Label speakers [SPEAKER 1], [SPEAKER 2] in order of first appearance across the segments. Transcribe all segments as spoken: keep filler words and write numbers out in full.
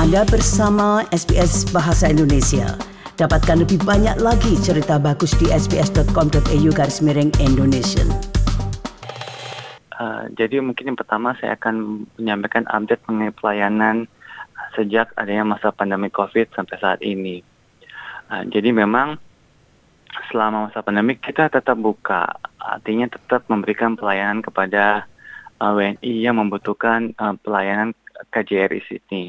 [SPEAKER 1] Anda bersama S B S Bahasa Indonesia. Dapatkan lebih banyak lagi cerita bagus di sbs.com.au garis miring Indonesia.
[SPEAKER 2] Uh, jadi mungkin yang pertama saya akan menyampaikan update mengenai pelayanan sejak adanya masa pandemi COVID sampai saat ini. Uh, jadi memang selama masa pandemi kita tetap buka, artinya tetap memberikan pelayanan kepada uh, W N I yang membutuhkan uh, pelayanan K J R I Sydney.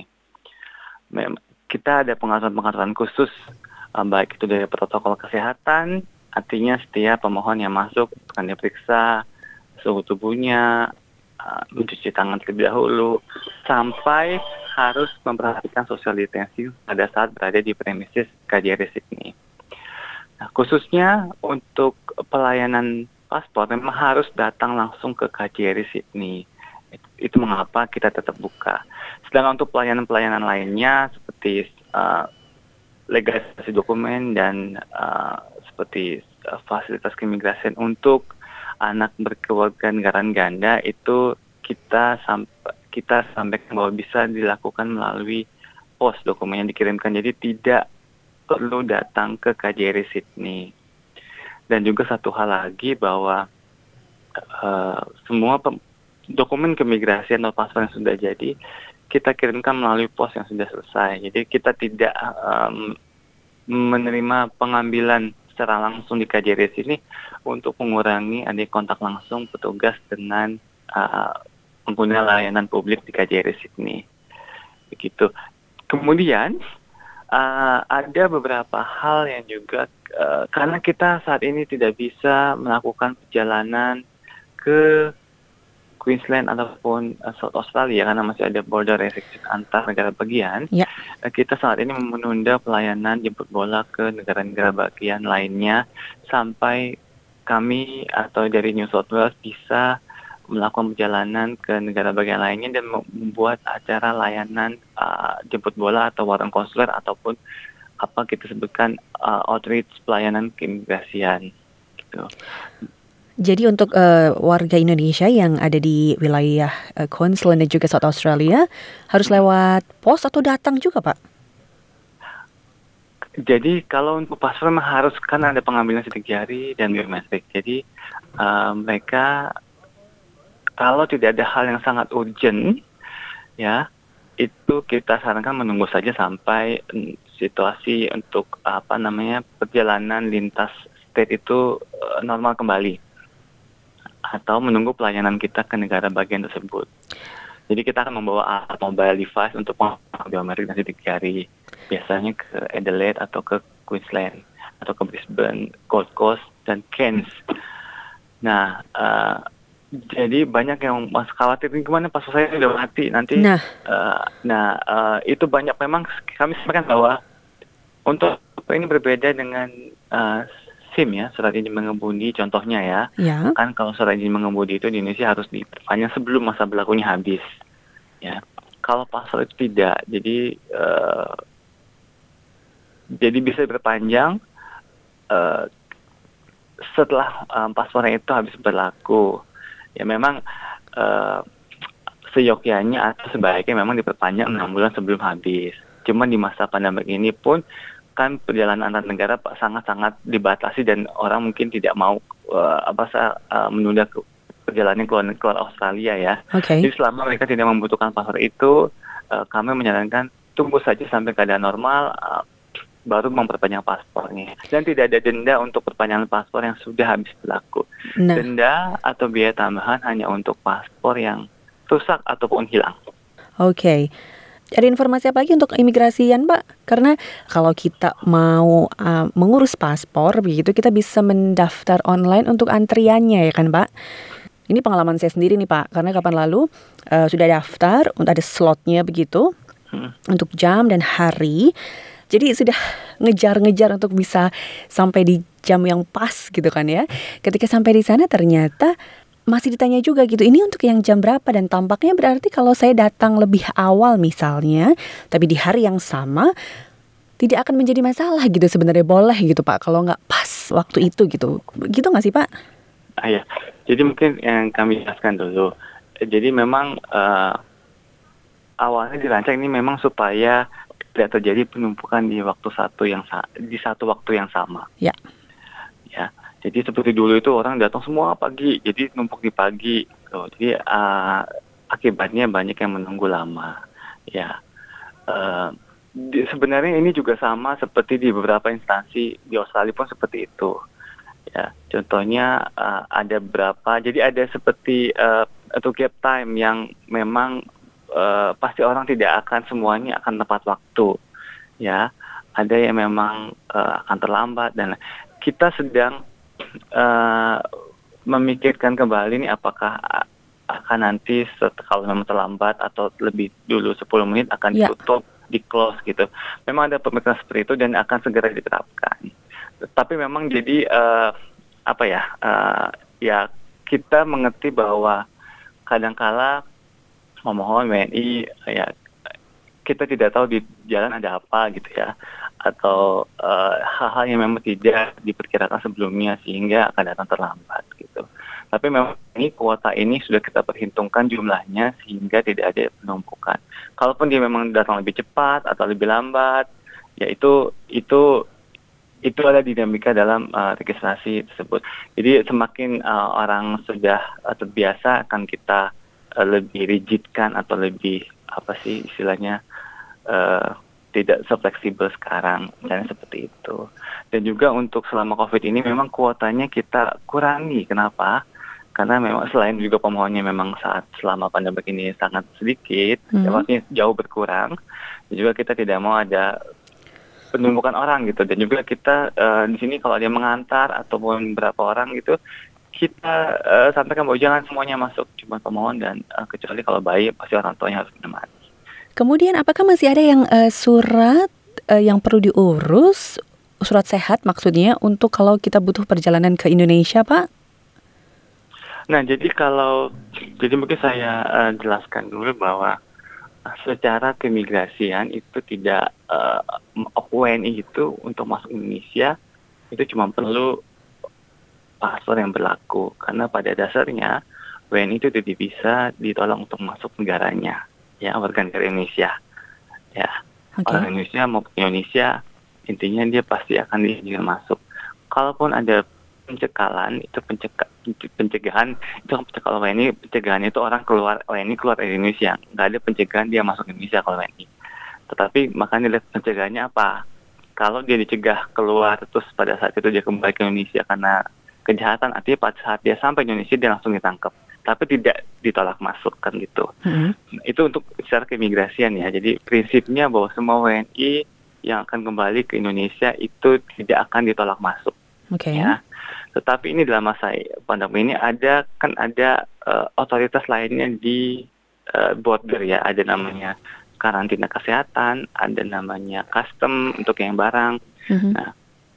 [SPEAKER 2] Mem- kita ada pengaturan-pengaturan khusus, uh, baik itu dari protokol kesehatan, artinya setiap pemohon yang masuk akan diperiksa suhu tubuhnya, uh, mencuci tangan terlebih dahulu, sampai harus memperhatikan social distancing pada saat berada di premises K J R I Sydney. Nah, khususnya untuk pelayanan paspor memang harus datang langsung ke K J R I Sydney. Itu, itu mengapa kita tetap buka. Sedangkan untuk pelayanan-pelayanan lainnya seperti uh, legalisasi dokumen dan uh, seperti uh, fasilitas keimigrasian untuk anak berkewarganegaraan ganda itu kita sampai kita sampaikan bahwa bisa dilakukan melalui pos dokumen yang dikirimkan, jadi tidak perlu datang ke K J R I Sydney. Dan juga satu hal lagi bahwa uh, semua pem- dokumen keimigrasian atau paspor yang sudah jadi kita kirimkan melalui pos yang sudah selesai. Jadi kita tidak um, menerima pengambilan secara langsung di K J R I sini untuk mengurangi adanya kontak langsung petugas dengan uh, pengguna layanan publik di K J R I Sydney. Begitu. Kemudian uh, ada beberapa hal yang juga uh, karena kita saat ini tidak bisa melakukan perjalanan ke Queensland ataupun uh, South Australia karena masih ada border restriction antar negara bagian. Ya. Uh, kita saat ini menunda pelayanan jemput bola ke negara-negara bagian lainnya sampai kami atau dari New South Wales bisa melakukan perjalanan ke negara bagian lainnya dan membuat acara layanan uh, jemput bola atau warung konsuler ataupun apa kita sebutkan uh, outreach pelayanan keimigrasian gitu.
[SPEAKER 3] Jadi untuk uh, warga Indonesia yang ada di wilayah uh, Queensland dan juga South Australia harus lewat pos atau datang juga, Pak?
[SPEAKER 2] Jadi kalau untuk paspor memang harus kan ada pengambilan sidik jari dan biometrik. Jadi uh, mereka kalau tidak ada hal yang sangat urgent, ya itu kita sarankan menunggu saja sampai situasi untuk apa namanya perjalanan lintas state itu uh, normal kembali. Atau menunggu pelayanan kita ke negara bagian tersebut. Jadi kita akan membawa alat mobile device untuk pengambilan biometrik dan sidik jari. Biasanya ke Adelaide atau ke Queensland atau ke Brisbane, Gold Coast dan Cairns. Nah, uh, jadi banyak yang masih khawatir gimana paspor saya sudah mati nanti. Nah, uh, nah uh, itu banyak memang kami sampaikan bahwa untuk ini berbeda dengan uh, SIM ya, surat izin mengemudi contohnya ya. Ya. Kan kalau surat izin mengemudi itu di Indonesia harus diperpanjang sebelum masa berlakunya habis. Ya. Kalau paspor itu tidak. Jadi uh, jadi bisa diperpanjang uh, setelah um, paspornya itu habis berlaku. Ya memang uh, seyogyanya atau sebaiknya memang diperpanjang enam bulan sebelum habis. Cuman di masa pandemi ini pun kan perjalanan antar negara sangat-sangat dibatasi dan orang mungkin tidak mau uh, apa uh, menunda ke, perjalanan keluar keluar Australia ya. Okay. Jadi selama mereka tidak membutuhkan paspor itu, uh, kami menyarankan tunggu saja sampai keadaan normal uh, baru memperpanjang paspornya. Dan tidak ada denda untuk perpanjangan paspor yang sudah habis berlaku. Nah. Denda atau biaya tambahan hanya untuk paspor yang rusak ataupun hilang.
[SPEAKER 3] Oke. Okay. Ada informasi apa lagi untuk imigrasian, Pak? Karena kalau kita mau uh, mengurus paspor, begitu kita bisa mendaftar online untuk antriannya, ya kan, Pak? Ini pengalaman saya sendiri nih, Pak. Karena kapan lalu uh, sudah daftar, untuk ada slotnya begitu, hmm. untuk jam dan hari. Jadi sudah ngejar-ngejar untuk bisa sampai di jam yang pas gitu kan ya. Ketika sampai di sana ternyata masih ditanya juga gitu, ini untuk yang jam berapa, dan tampaknya berarti kalau saya datang lebih awal misalnya, tapi di hari yang sama tidak akan menjadi masalah gitu sebenarnya, boleh gitu Pak kalau nggak pas waktu itu gitu, gitu nggak sih Pak?
[SPEAKER 2] Ah ya, jadi mungkin yang kami jelaskan dulu. Jadi memang uh, awalnya dirancang ini memang supaya tidak terjadi penumpukan di waktu satu yang sa- di satu waktu yang sama.
[SPEAKER 3] Ya.
[SPEAKER 2] Ya, jadi seperti dulu itu orang datang semua pagi, jadi numpuk di pagi. Gitu. Jadi uh, akibatnya banyak yang menunggu lama. Ya, uh, di, sebenarnya ini juga sama seperti di beberapa instansi di Australia pun seperti itu. Ya, contohnya uh, ada berapa, jadi ada seperti uh, atau gap time yang memang uh, pasti orang tidak akan semuanya akan tepat waktu. Ya, ada yang memang uh, akan terlambat dan kita sedang uh, memikirkan kembali nih apakah akan nanti set, kalau memang terlambat atau lebih dulu sepuluh menit akan
[SPEAKER 3] Ya.
[SPEAKER 2] ditutup, di close gitu. Memang ada pemikiran seperti itu dan akan segera diterapkan. Tapi memang jadi uh, apa ya? Uh, ya kita mengerti bahwa kadangkala memohon W N I ya kita tidak tahu di jalan ada apa gitu ya, atau uh, hal-hal yang memang tidak diperkirakan sebelumnya sehingga akan datang terlambat gitu. Tapi memang ini kuota ini sudah kita perhitungkan jumlahnya sehingga tidak ada penumpukan. Kalaupun dia memang datang lebih cepat atau lebih lambat, ya itu itu itu ada dinamika dalam uh, registrasi tersebut. Jadi semakin uh, orang sudah uh, terbiasa akan kita uh, lebih rigidkan atau lebih apa sih istilahnya uh, tidak se-fleksibel sekarang, misalnya seperti itu. Dan juga untuk selama COVID ini memang kuotanya kita kurangi. Kenapa? Karena memang selain juga pemohonnya memang saat selama pandemi ini sangat sedikit,
[SPEAKER 3] Hmm.
[SPEAKER 2] ya maksudnya jauh berkurang. Dan juga kita tidak mau ada penumpukan orang gitu. Dan juga kita uh, di sini kalau ada yang mengantar ataupun berapa orang gitu, kita uh, sampaikan bahwa jangan semuanya masuk, cuma pemohon dan uh, kecuali kalau bayi pasti orang tuanya harus menemani.
[SPEAKER 3] Kemudian apakah masih ada yang eh, surat eh, yang perlu diurus, surat sehat maksudnya, untuk kalau kita butuh perjalanan ke Indonesia, Pak?
[SPEAKER 2] Nah, jadi kalau jadi mungkin saya uh, jelaskan dulu bahwa uh, secara keimigrasian itu tidak uh, W N I itu untuk masuk Indonesia itu cuma perlu paspor yang berlaku, karena pada dasarnya W N I itu tidak bisa ditolak untuk masuk negaranya, ya, warga negara Indonesia, ya.
[SPEAKER 3] Oke.
[SPEAKER 2] Orang Indonesia mau ke Indonesia, intinya dia pasti akan diizinkan masuk. Kalaupun ada pencekalan, itu penceka, pencegahan, itu kan pencekalan W N I, pencegahan itu orang keluar W N I keluar dari Indonesia, nggak ada pencegahan dia masuk Indonesia kalau W N I. Tetapi makanya lihat pencegahannya apa? Kalau dia dicegah keluar terus pada saat itu dia kembali ke Indonesia karena kejahatan, artinya pada saat dia sampai Indonesia dia langsung ditangkap, tapi tidak ditolak masuk kan gitu.
[SPEAKER 3] Hmm.
[SPEAKER 2] Itu untuk secara keimigrasian ya. Jadi prinsipnya bahwa semua W N I yang akan kembali ke Indonesia itu tidak akan ditolak masuk.
[SPEAKER 3] Oke.
[SPEAKER 2] Ya. Tetapi ini dalam masa pandemi ini ada kan ada uh, otoritas lainnya di uh, border ya. Ada namanya karantina kesehatan, ada namanya custom untuk yang barang.
[SPEAKER 3] Mhm.
[SPEAKER 2] Nah,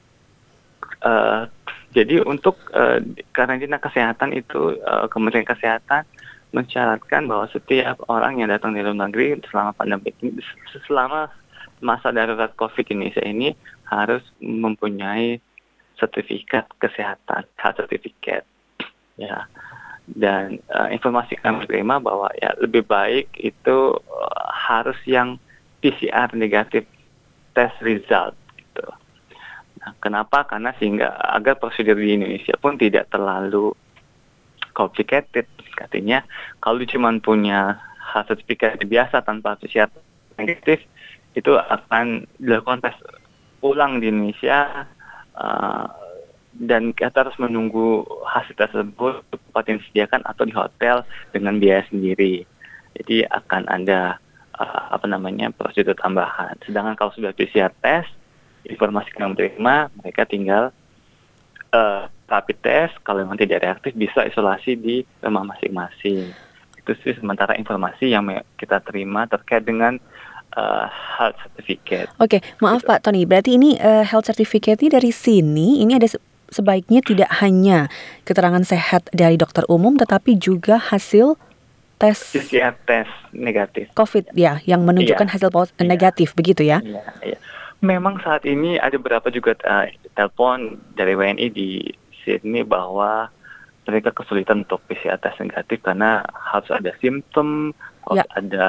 [SPEAKER 2] uh, jadi untuk uh, karantina kesehatan itu uh, Kementerian Kesehatan mensyaratkan bahwa setiap orang yang datang dari luar negeri selama pandemi ini, selama masa darurat COVID Indonesia ini harus mempunyai sertifikat kesehatan, health certificate, ya. Dan uh, informasi kami terima bahwa ya lebih baik itu uh, harus yang P C R negatif test result gitu. Nah, kenapa? Karena sehingga agar prosedur di Indonesia pun tidak terlalu complicated. Katanya kalau cuma punya health certificate biasa tanpa P C R negatif, itu akan dilakukan tes ulang di Indonesia. Uh, dan kita harus menunggu hasil tersebut tempat yang disediakan atau di hotel dengan biaya sendiri. Jadi akan ada uh, apa namanya prosedur tambahan. Sedangkan kalau sudah P C R test, informasi yang diterima, mereka tinggal uh, rapid test. Kalau memang tidak reaktif, bisa isolasi di rumah masing-masing. Itu sih sementara informasi yang kita terima terkait dengan Uh, health certificate.
[SPEAKER 3] Oke, maaf
[SPEAKER 2] Gitu.
[SPEAKER 3] Pak Tony, berarti ini uh, health certificate ini dari sini, ini ada se- sebaiknya tidak hanya keterangan sehat dari dokter umum, tetapi juga hasil tes
[SPEAKER 2] P C R test negatif.
[SPEAKER 3] COVID ya, yang menunjukkan
[SPEAKER 2] Iya.
[SPEAKER 3] hasil pos-
[SPEAKER 2] Iya.
[SPEAKER 3] negatif, begitu ya?
[SPEAKER 2] Iya, iya. Memang saat ini ada beberapa juga uh, telepon dari W N I di Sydney bahwa mereka kesulitan untuk P C R test negatif karena harus ada simptom, harus
[SPEAKER 3] Ya.
[SPEAKER 2] ada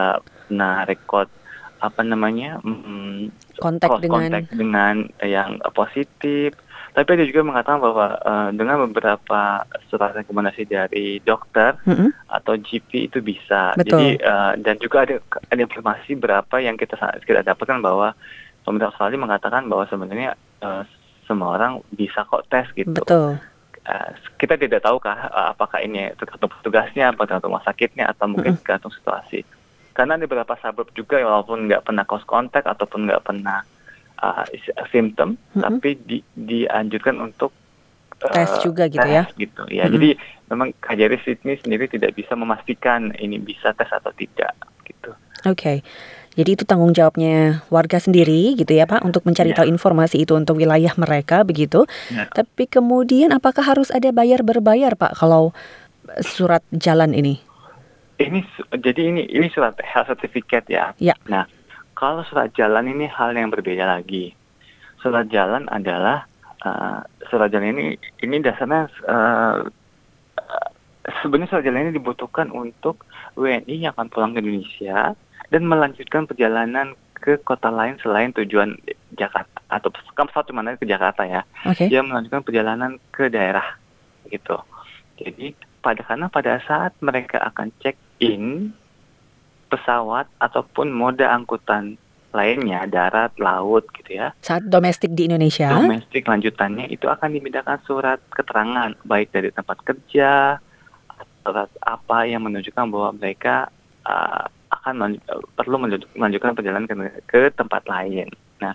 [SPEAKER 2] pernah rekod apa namanya mm,
[SPEAKER 3] Kontak
[SPEAKER 2] cross
[SPEAKER 3] dengan
[SPEAKER 2] contact dengan yang uh, positif. Tapi ada juga mengatakan bahwa uh, dengan beberapa surat rekomendasi dari dokter
[SPEAKER 3] Mm-mm,
[SPEAKER 2] atau G P itu bisa. Jadi
[SPEAKER 3] betul.
[SPEAKER 2] uh, dan juga ada ada informasi berapa yang kita sa- kita dapatkan bahwa pemerintah Australia mengatakan bahwa sebenarnya uh, semua orang bisa kok tes gitu.
[SPEAKER 3] Betul.
[SPEAKER 2] Uh, kita tidak tahukah uh, apakah ini tergantung petugasnya, apa tergantung rumah sakitnya, atau mungkin
[SPEAKER 3] Mm-mm,
[SPEAKER 2] tergantung situasi. Karena ada beberapa suburb juga yang walaupun nggak pernah close contact ataupun nggak pernah uh, is- simptom,
[SPEAKER 3] mm-mm.
[SPEAKER 2] tapi di, dianjurkan untuk uh,
[SPEAKER 3] Tes juga gitu
[SPEAKER 2] tes
[SPEAKER 3] ya.
[SPEAKER 2] gitu. Ya,
[SPEAKER 3] Mm-mm.
[SPEAKER 2] jadi memang K J R I Sydney sendiri tidak bisa memastikan ini bisa tes atau tidak gitu.
[SPEAKER 3] Oke. Jadi itu tanggung jawabnya warga sendiri gitu ya Pak untuk mencari
[SPEAKER 2] Ya,
[SPEAKER 3] tahu informasi itu untuk wilayah mereka begitu.
[SPEAKER 2] ya.
[SPEAKER 3] Tapi kemudian apakah harus ada bayar berbayar Pak kalau eh, surat jalan ini?
[SPEAKER 2] Ini su- jadi ini ini surat health certificate ya.
[SPEAKER 3] Ya.
[SPEAKER 2] Nah, kalau surat jalan ini hal yang berbeda lagi. Surat jalan adalah uh, surat jalan ini ini dasarnya uh, uh, sebenarnya surat jalan ini dibutuhkan untuk W N I yang akan pulang ke Indonesia dan melanjutkan perjalanan ke kota lain selain tujuan Jakarta atau kamu satu mana ke Jakarta ya.
[SPEAKER 3] Oke.
[SPEAKER 2] Dia melanjutkan perjalanan ke daerah gitu. Jadi pada karena pada saat mereka akan check in pesawat ataupun moda angkutan lainnya, darat, laut gitu ya,
[SPEAKER 3] Saat domestik di Indonesia.
[SPEAKER 2] domestik lanjutannya itu akan dimintakan surat keterangan baik dari tempat kerja, surat apa yang menunjukkan bahwa mereka uh, akan melanjut- uh, perlu melanjut- melanjutkan perjalanan ke, ke tempat lain. Nah,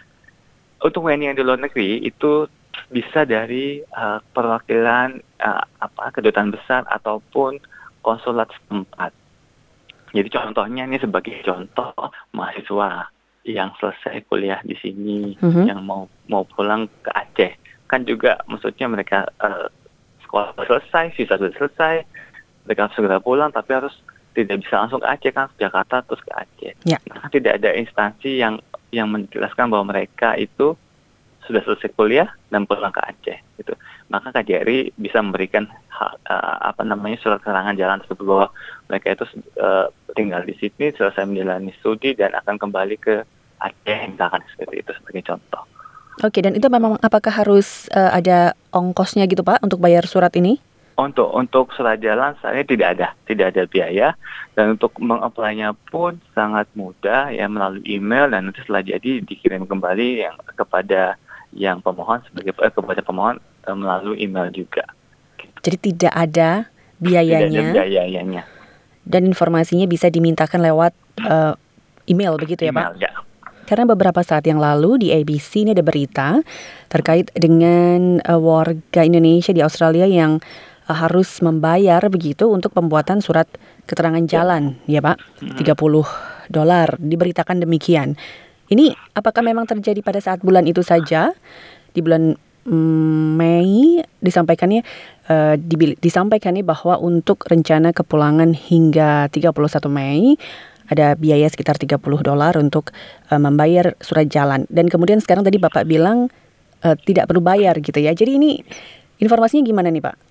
[SPEAKER 2] untuk W N I yang di luar negeri itu bisa dari uh, perwakilan uh, apa kedutaan besar ataupun konsulat setempat. Jadi contohnya ini sebagai contoh mahasiswa yang selesai kuliah di sini,
[SPEAKER 3] Mhm.
[SPEAKER 2] yang mau mau pulang ke Aceh, kan juga maksudnya mereka uh, sekolah sudah selesai, visa sudah selesai, mereka harus segera pulang, tapi harus tidak bisa langsung ke Aceh kan, ke Jakarta terus ke Aceh.
[SPEAKER 3] Ya.
[SPEAKER 2] Nah, tidak ada instansi yang yang menjelaskan bahwa mereka itu sudah selesai kuliah dan pulang ke Aceh gitu. Maka K J R I bisa memberikan hak, uh, apa namanya surat keterangan jalan tersebut bahwa mereka itu uh, tinggal di Sydney, selesai menjalani studi dan akan kembali ke Aceh misalkan seperti itu sebagai contoh.
[SPEAKER 3] Oke, dan itu memang apakah harus eh, ada ongkosnya gitu Pak untuk bayar surat ini?
[SPEAKER 2] Untuk untuk surat jalan saya tidak ada, tidak ada biaya, dan untuk mengapply-nya pun sangat mudah ya melalui email, dan nanti setelah jadi dikirim kembali yang kepada yang pemohon sebagai eh, kepada pemohon eh, melalui email juga.
[SPEAKER 3] Jadi tidak ada
[SPEAKER 2] Tidak ada
[SPEAKER 3] biayanya
[SPEAKER 2] biayanya.
[SPEAKER 3] dan informasinya bisa dimintakan lewat eh, email begitu ya Pak?
[SPEAKER 2] Email ya.
[SPEAKER 3] Karena beberapa saat yang lalu di A B C ini ada berita terkait dengan uh, warga Indonesia di Australia yang uh, harus membayar begitu untuk pembuatan surat keterangan jalan, ya Pak, tiga puluh dolar, diberitakan demikian. Ini apakah memang terjadi pada saat bulan itu saja? Di bulan mm, Mei disampaikannya uh, dibil- disampaikannya bahwa untuk rencana kepulangan hingga tiga puluh satu Mei ada biaya sekitar tiga puluh dolar untuk uh, membayar surat jalan. Dan kemudian sekarang tadi Bapak bilang uh, tidak perlu bayar gitu ya. Jadi ini informasinya gimana nih Pak?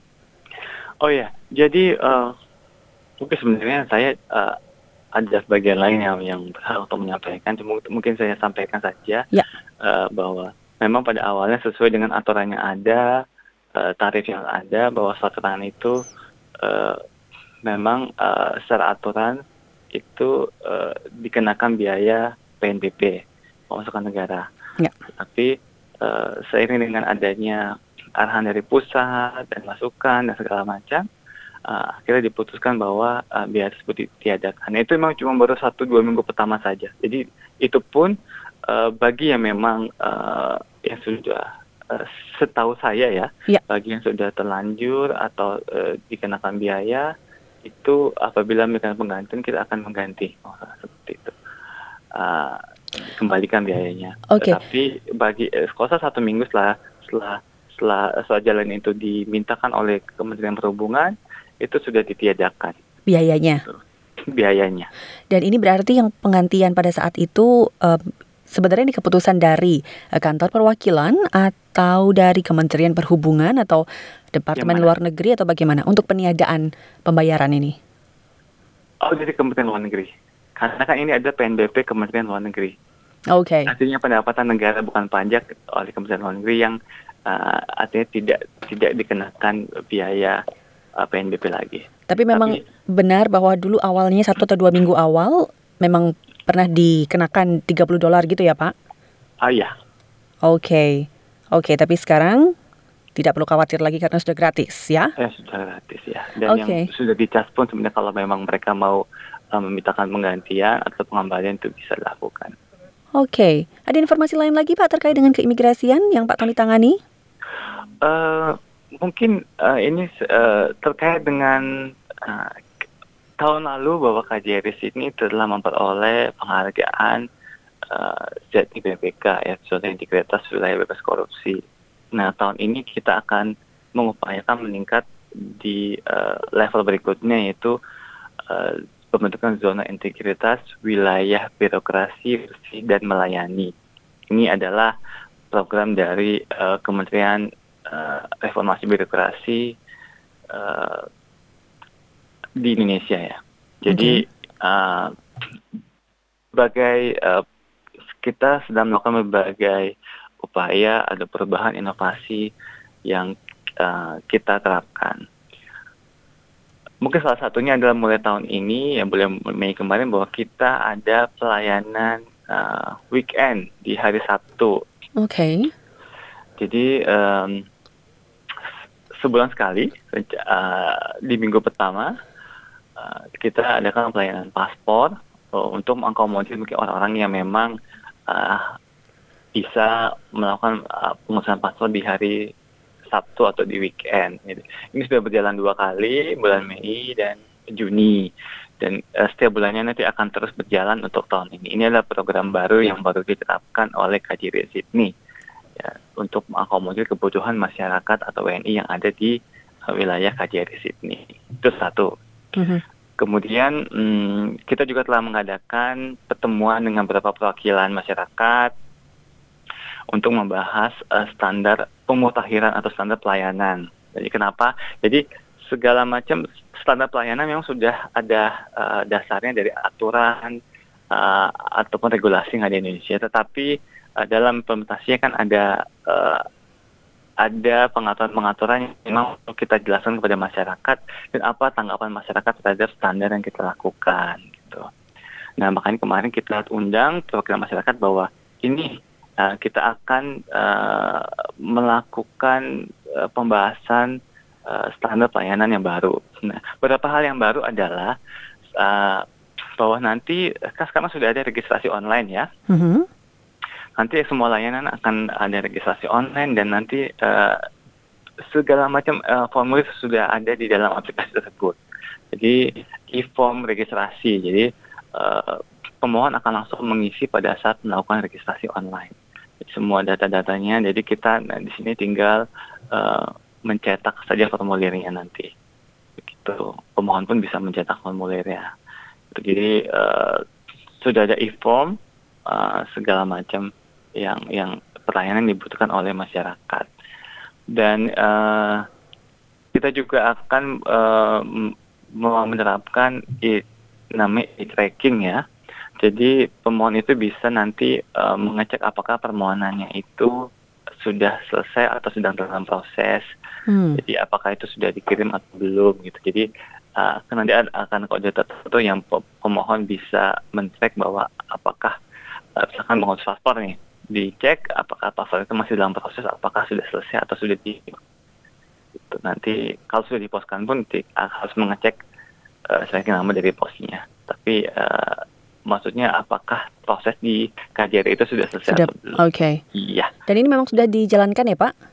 [SPEAKER 2] Oh ya, jadi uh, mungkin sebenarnya saya uh, ada bagian lain yang yang berhak untuk menyampaikan. Cuma mungkin saya sampaikan saja
[SPEAKER 3] Ya.
[SPEAKER 2] uh, bahwa memang pada awalnya sesuai dengan aturan yang ada, uh, tarif yang ada, bahwa surat keterangan itu uh, memang uh, secara aturan itu uh, dikenakan biaya P N B P, pemasukan negara.
[SPEAKER 3] Ya.
[SPEAKER 2] Tapi uh, seiring dengan adanya arahan dari pusat dan masukan dan segala macam, uh, akhirnya diputuskan bahwa uh, biaya tersebut ditiadakan. Itu memang cuma baru satu dua minggu pertama saja. Jadi itu pun uh, bagi yang memang uh, yang sudah uh, setahu saya ya,
[SPEAKER 3] Ya.
[SPEAKER 2] bagi yang sudah terlanjur atau uh, dikenakan biaya, itu apabila mereka penggantian kita akan mengganti, oh, seperti itu, uh, kembalikan biayanya.
[SPEAKER 3] Oke.
[SPEAKER 2] Tetapi bagi eh, kalau satu minggu setelah setelah setelah surat jalan itu dimintakan oleh Kementerian Perhubungan, itu sudah ditiadakan
[SPEAKER 3] Biayanya.
[SPEAKER 2] biayanya.
[SPEAKER 3] Dan ini berarti yang penggantian pada saat itu uh, sebenarnya ini keputusan dari uh, kantor perwakilan atau dari Kementerian Perhubungan atau Departemen
[SPEAKER 2] Yang mana?
[SPEAKER 3] Luar Negeri atau bagaimana untuk peniadaan pembayaran ini?
[SPEAKER 2] Oh, jadi Kementerian Luar Negeri. Karena kan ini ada P N B P Kementerian Luar Negeri.
[SPEAKER 3] Oke.
[SPEAKER 2] Artinya pendapatan negara bukan pajak oleh Kementerian Luar Negeri yang uh, artinya tidak tidak dikenakan biaya uh, P N B P lagi.
[SPEAKER 3] Tapi memang
[SPEAKER 2] Tapi
[SPEAKER 3] benar bahwa dulu awalnya satu atau dua minggu awal memang pernah dikenakan tiga puluh dolar gitu ya Pak?
[SPEAKER 2] ah ya,
[SPEAKER 3] Oke. Oke, tapi sekarang tidak perlu khawatir lagi karena sudah gratis ya?
[SPEAKER 2] ya sudah gratis ya. Dan
[SPEAKER 3] Oke.
[SPEAKER 2] yang sudah dicas pun sebenarnya kalau memang mereka mau uh, memintakan penggantian atau pengembalian itu bisa dilakukan.
[SPEAKER 3] Oke. Ada informasi lain lagi Pak terkait dengan keimigrasian yang Pak Tony tangani?
[SPEAKER 2] Uh, mungkin uh, ini uh, terkait dengan uh, tahun lalu bahwa K J R I ini telah memperoleh penghargaan uh, Z I B P K ya, Zona Integritas Wilayah Bebas Korupsi. Nah tahun ini kita akan mengupayakan meningkat di uh, level berikutnya yaitu uh, pembentukan zona integritas wilayah birokrasi bersih dan melayani. Ini adalah program dari uh, Kementerian uh, Reformasi Birokrasi uh, di Indonesia ya. Jadi okay. uh, sebagai uh, kita sedang melakukan berbagai upaya, ada perubahan inovasi yang uh, kita terapkan. Mungkin salah satunya adalah mulai tahun ini, yang bulan Mei kemarin, bahwa kita ada pelayanan uh, weekend di hari Sabtu.
[SPEAKER 3] Oke. Okay.
[SPEAKER 2] Jadi um, sebulan sekali, uh, di minggu pertama, uh, kita adakan pelayanan paspor uh, untuk mengakomodir mungkin orang-orang yang memang uh, bisa melakukan uh, pengurusan paspor di hari Sabtu atau di weekend. Ini sudah berjalan dua kali, bulan Mei dan Juni. Dan uh, setiap bulannya nanti akan terus berjalan untuk tahun ini. Ini adalah program baru yang baru diterapkan oleh K J R I Sydney ya, untuk mengakomodir kebutuhan masyarakat atau W N I yang ada di uh, wilayah K J R I Sydney. Itu satu. Mm-hmm. Kemudian hmm, kita juga telah mengadakan pertemuan dengan beberapa perwakilan masyarakat untuk membahas uh, standar pemutakhiran atau standar pelayanan. Jadi kenapa? Jadi segala macam standar pelayanan memang sudah ada uh, dasarnya dari aturan uh, ataupun regulasi yang ada di Indonesia. Tetapi uh, dalam implementasinya kan ada uh, ada pengaturan-pengaturan yang memang kita jelaskan kepada masyarakat dan apa tanggapan masyarakat terhadap standar yang kita lakukan. Gitu. Nah makanya kemarin kita undang perwakilan masyarakat bahwa ini Uh, kita akan uh, melakukan uh, pembahasan uh, standar pelayanan yang baru. Nah, beberapa hal yang baru adalah uh, bahwa nanti kan sekarang sudah ada registrasi online ya. Mm-hmm. Nanti semua layanan akan ada registrasi online dan nanti uh, segala macam uh, formulir sudah ada di dalam aplikasi tersebut. Jadi e-form registrasi. Jadi uh, pemohon akan langsung mengisi pada saat melakukan registrasi online. Semua data-datanya, jadi kita nah, di sini tinggal uh, mencetak saja formulirnya nanti. Begitu. Pemohon pun bisa mencetak formulirnya. Jadi uh, sudah ada e-form, uh, segala macam yang yang pelayanan dibutuhkan oleh masyarakat. Dan uh, kita juga akan uh, menerapkan e, namanya e-tracking ya. Jadi pemohon itu bisa nanti uh, mengecek apakah permohonannya itu sudah selesai atau sedang dalam proses. Hmm. Jadi apakah itu sudah dikirim atau belum gitu. Jadi uh, nanti akan kode tertentu yang pemohon bisa men-track bahwa apakah uh, misalkan mengurus paspor nih, dicek apakah paspor itu masih dalam proses, apakah sudah selesai atau sudah di gitu. Nanti kalau sudah diposkan pun di, uh, harus mengecek uh, saya nama dari posnya. Tapi uh, maksudnya apakah proses di K J R I itu sudah selesai
[SPEAKER 3] sudah,
[SPEAKER 2] atau belum?
[SPEAKER 3] Oke. Okay.
[SPEAKER 2] Iya.
[SPEAKER 3] Dan ini memang sudah dijalankan ya Pak?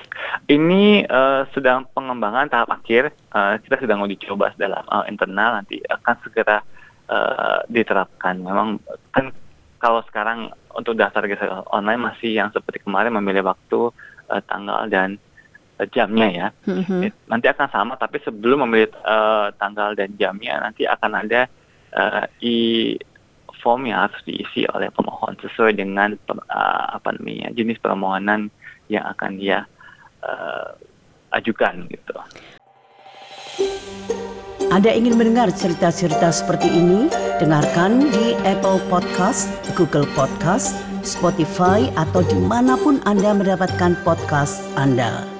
[SPEAKER 2] Ini uh, sedang pengembangan tahap akhir. Uh, kita sedang uji coba dalam uh, internal, nanti akan segera uh, diterapkan. Memang kan kalau sekarang untuk daftar registrasi online masih yang seperti kemarin memilih waktu, uh, tanggal dan uh, jamnya ya. Mm-hmm. Nanti akan sama, tapi sebelum memilih uh, tanggal dan jamnya nanti akan ada uh, i form yang harus diisi oleh pemohon sesuai dengan uh, apa namanya jenis permohonan yang akan dia uh, ajukan gitu.
[SPEAKER 1] Anda ingin mendengar cerita-cerita seperti ini? Dengarkan di Apple Podcast, Google Podcast, Spotify, atau dimanapun Anda mendapatkan podcast Anda.